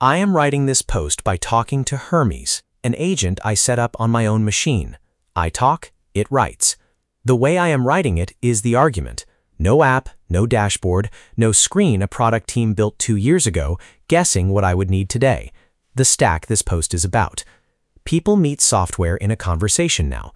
I am writing this post by talking to Hermes, an agent I set up on my own machine. I talk, it writes. The way I am writing it is the argument. No app, no dashboard, no screen a product team built 2 years ago, guessing what I would need today. The stack this post is about. People meet software in a conversation now.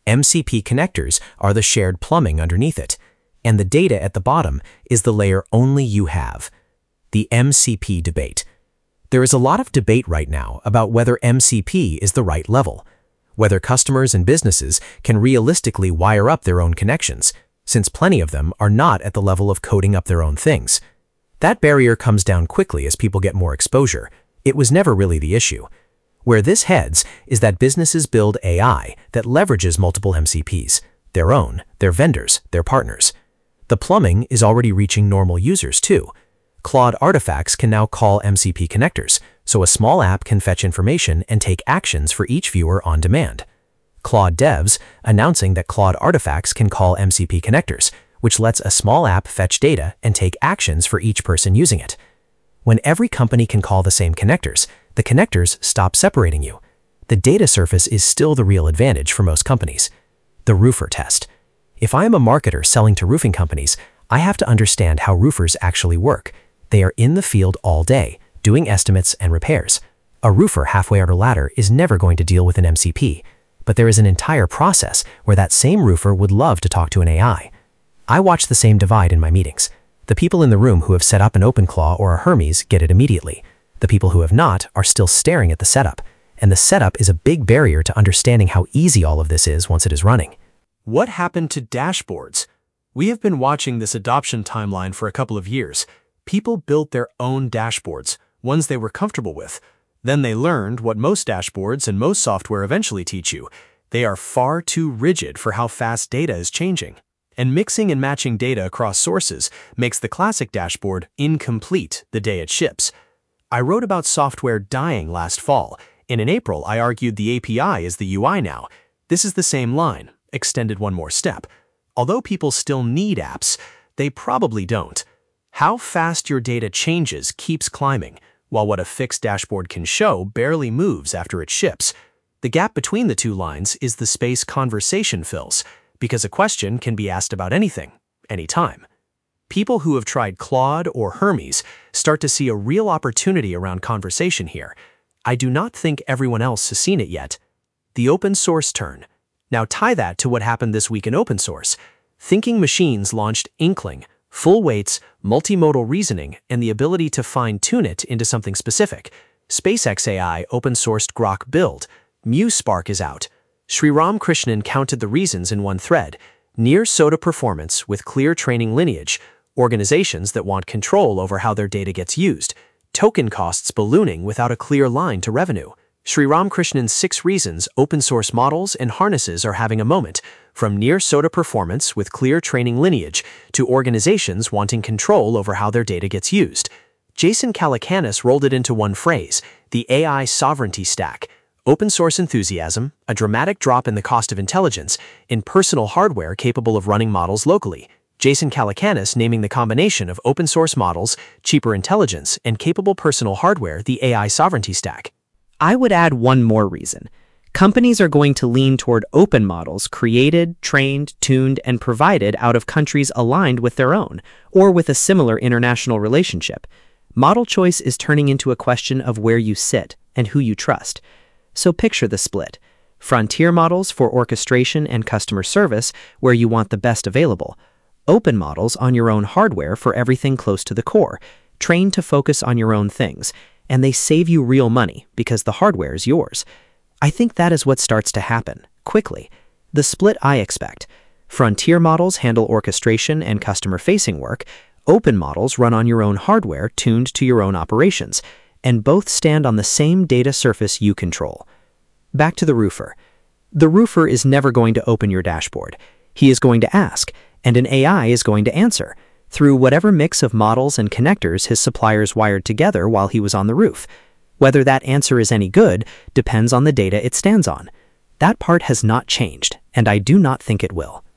MCP connectors are the shared plumbing underneath it, and the data at the bottom is the layer only you have. The MCP debate. There is a lot of debate right now about whether MCP is the right level, whether customers and businesses can realistically wire up their own connections, since plenty of them are not at the level of coding up their own things. That barrier comes down quickly as people get more exposure. It was never really the issue. Where this heads is that businesses build AI that leverages multiple MCPs, their own, their vendors, their partners. The plumbing is already reaching normal users too. Claude artifacts can now call MCP connectors, so a small app can fetch information and take actions for each viewer on demand. Claude devs announcing that Claude artifacts can call MCP connectors, which lets a small app fetch data and take actions for each person using it. When every company can call the same connectors, the connectors stop separating you. The data surface is still the real advantage for most companies. The roofer test. If I am a marketer selling to roofing companies, I have to understand how roofers actually work. They are in the field all day, doing estimates and repairs. A roofer halfway up a ladder is never going to deal with an MCP, but there is an entire process where that same roofer would love to talk to an AI. I watch the same divide in my meetings. The people in the room who have set up an OpenClaw or a Hermes get it immediately. The people who have not are still staring at the setup, and the setup is a big barrier to understanding how easy all of this is once it is running. What happened to dashboards? We have been watching this adoption timeline for a couple of years. People built their own dashboards, ones they were comfortable with. Then they learned what most dashboards and most software eventually teach you. They are far too rigid for how fast data is changing. And mixing and matching data across sources makes the classic dashboard incomplete the day it ships. I wrote about software dying last fall, and in April I argued the API is the UI now. This is the same line, extended one more step. Although people still need apps, they probably don't. How fast your data changes keeps climbing, while what a fixed dashboard can show barely moves after it ships. The gap between the two lines is the space conversation fills, because a question can be asked about anything, anytime. People who have tried Claude or Hermes start to see a real opportunity around conversation here. I do not think everyone else has seen it yet. The open source turn. Now tie that to what happened this week in open source. Thinking Machines launched Inkling, full weights, multimodal reasoning, and the ability to fine-tune it into something specific. SpaceX AI open-sourced Grok build. MuseSpark is out. Sriram Krishnan counted the reasons in one thread. Near SOTA performance with clear training lineage. Organizations that want control over how their data gets used. Token costs ballooning without a clear line to revenue. Sriram Krishnan's 6 reasons open-source models and harnesses are having a moment, from near SOTA performance with clear training lineage to organizations wanting control over how their data gets used. Jason Calacanis rolled it into one phrase, the AI sovereignty stack. Open-source enthusiasm, a dramatic drop in the cost of intelligence, in personal hardware capable of running models locally. Jason Calacanis naming the combination of open-source models, cheaper intelligence, and capable personal hardware the AI sovereignty stack. I would add one more reason. Companies are going to lean toward open models created, trained, tuned, and provided out of countries aligned with their own, or with a similar international relationship. Model choice is turning into a question of where you sit and who you trust. So picture the split. Frontier models for orchestration and customer service, where you want the best available. Open models on your own hardware for everything close to the core, trained to focus on your own things, and they save you real money because the hardware is yours. I think that is what starts to happen, quickly. The split I expect. Frontier models handle orchestration and customer-facing work. Open models run on your own hardware tuned to your own operations, and both stand on the same data surface you control. Back to the roofer. The roofer is never going to open your dashboard. He is going to ask, and an AI is going to answer, through whatever mix of models and connectors his suppliers wired together while he was on the roof. Whether that answer is any good depends on the data it stands on. That part has not changed, and I do not think it will.